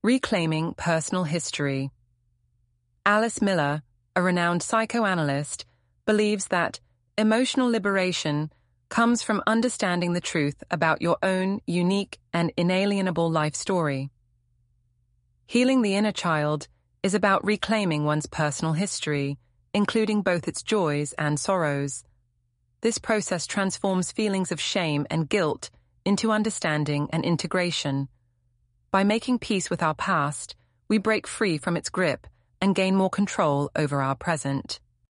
Reclaiming Personal History. Alice Miller, a renowned psychoanalyst, believes that emotional liberation comes from understanding the truth about your own unique and inalienable life story. Healing the inner child is about reclaiming one's personal history, including both its joys and sorrows. This process transforms feelings of shame and guilt into understanding and integration. By making peace with our past, we break free from its grip and gain more control over our present.